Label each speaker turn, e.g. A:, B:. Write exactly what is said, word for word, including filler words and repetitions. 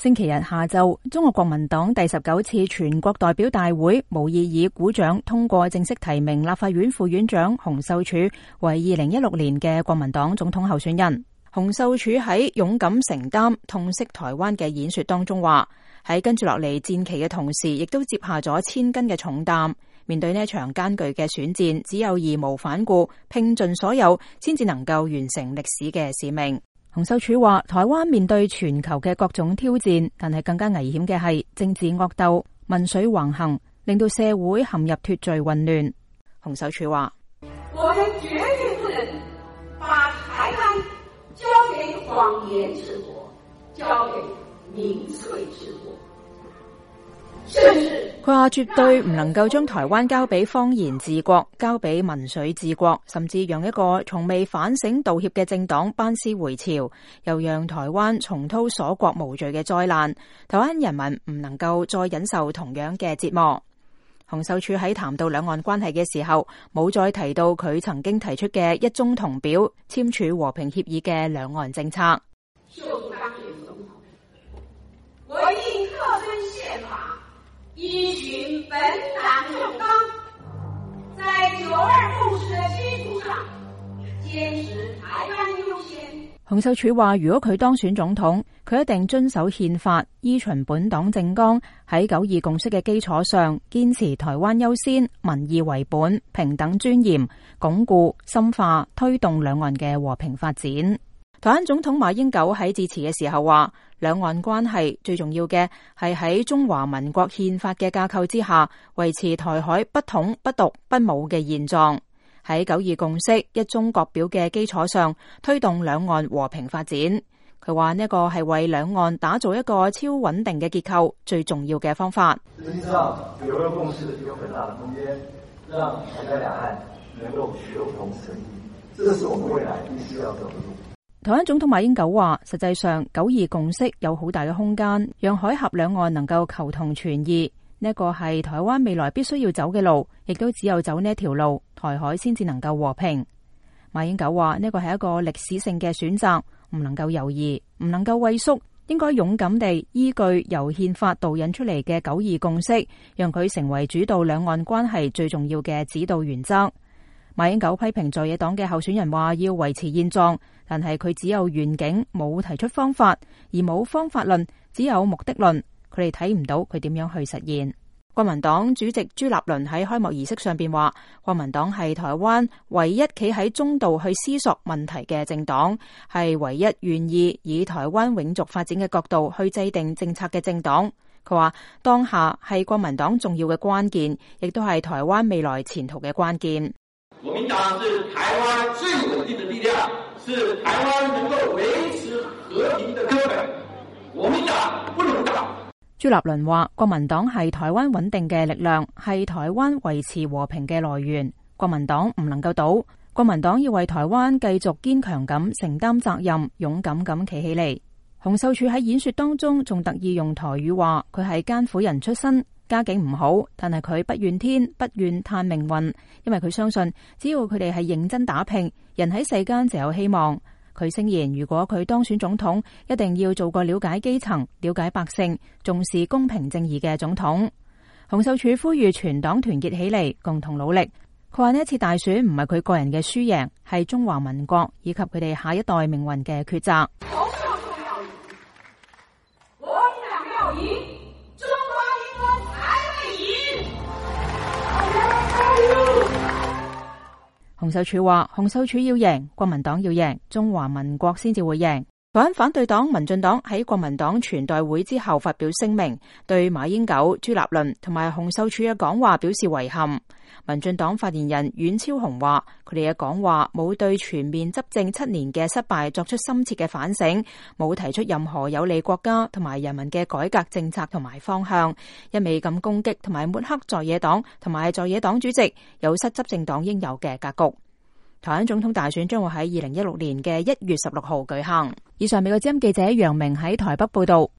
A: 星期日下晝，中國國民黨第十九次全國代表大會無異議鼓掌通過正式提名立法院副院長洪秀柱為二零一六年嘅國民黨總統候選人。洪秀柱喺勇敢承擔痛惜台灣嘅演說當中話，喺跟住落嚟戰期嘅同時，亦都接下咗千斤嘅重擔。面對呢一場艱巨嘅選戰，只有義無反顧，拼盡所有，先至能夠完成歷史嘅使命。洪秀柱話，台灣面對全球嘅各種挑戰，但係更加危險嘅係政治惡鬥、民粹橫行，令到社會陷入脫序混亂。洪秀柱話，
B: 我們絕對不能把台灣交給謊言治國，交給民粹治國。
A: 佢話絕對唔能夠將台灣交俾謊言治國，交俾民粹治國，甚至讓一個從未反省道歉嘅政黨班師回朝，又讓台灣重蹈鎖國無罪嘅災難。台灣人民唔能夠再忍受同樣嘅折磨。洪秀柱喺談到兩岸關係嘅時候，冇再提到佢曾經提出嘅一中同表、簽署和平協議嘅兩岸政策。
B: 秀柱當選總統，我應特遵憲法，依循本黨政綱，在九二共識的基礎上，堅持台灣優先。
A: 洪秀柱話，如果佢當選總統，佢一定遵守憲法，依循本黨政綱，喺九二共識嘅基礎上，堅持台灣優先、民意為本、平等尊嚴，鞏固、深化、推動兩岸嘅和平發展。台灣總統馬英九喺致辭嘅時候話，兩岸關係最重要嘅係喺中華民國憲法嘅架構之下，維持台海不統、不獨、不武嘅現狀，喺九二共識、一中各表嘅基礎上，推動兩岸和平發展。佢話呢個係為兩岸打造一個超穩定嘅結構最重要嘅方法。
C: 實際上，九二共識有很大的空間，讓台海兩岸能夠求同存異，這是我們未來必須要走的路。
A: 台灣總統馬英九話，實際上九二共識有好大嘅空間，讓海峽兩岸能夠求同存異。呢一個係台灣未來必須要走嘅路，亦都只有走呢一條路，台海先至能夠和平。馬英九話，呢個係一個歷史性嘅選擇，唔能夠猶豫，唔能夠畏縮，應該勇敢地依據由憲法導引出嚟嘅九二共識，讓佢成為主導兩岸關係最重要嘅指導原則。馬英九批評在野黨嘅候選人話要維持現狀，但係佢只有願景，冇提出方法，而冇方法論，只有目的論。佢哋睇唔到佢點樣去實現。國民黨主席朱立倫喺開幕儀式上邊話，國民黨係台灣唯一企喺中道去思索問題嘅政黨，係唯一願意以台灣永續發展嘅角度去制定政策嘅政黨。佢話當下係國民黨重要嘅關鍵，亦都係台灣未來前途嘅關鍵。
D: 國民黨是台灣最穩定的力量，是台灣能夠維持和平的根本。國民黨不能倒。
A: 朱立倫話，國民黨係台灣穩定嘅力量，係台灣維持和平嘅來源。國民黨唔能夠倒，國民黨要為台灣繼續堅強咁承擔責任，勇敢咁企起嚟。洪秀柱喺演說當中仲特意用台語話，佢係艱苦人出身，家境唔好，但係佢不怨天，不怨嘆命運，因為佢相信只要佢哋係認真打拼，人喺世間就有希望。佢聲言，如果佢當選總統，一定要做個了解基層、了解百姓、重視公平正義嘅總統。洪秀柱呼籲全黨團結起嚟，共同努力。佢話呢一次大選唔係佢個人嘅輸贏，係中華民國以及佢哋下一代命運嘅抉擇。洪秀柱話，洪秀柱要贏，國民黨要贏，中華民國先至會贏。台灣反對黨民進黨喺國民黨全代會之後發表聲明，對馬英九、朱立倫同埋洪秀柱嘅講話表示遺憾。民進黨發言人阮超雄話，佢哋嘅講話冇對全面執政七年嘅失敗作出深切嘅反省，冇提出任何有利國家同埋人民嘅改革政策同埋方向，一味咁攻擊同埋抹黑在野黨同埋在野黨主席，有失執政黨應有嘅格局。台灣總統大選將會喺二零一六年嘅一月十六號舉行。以上美國之音記者楊明喺台北報道。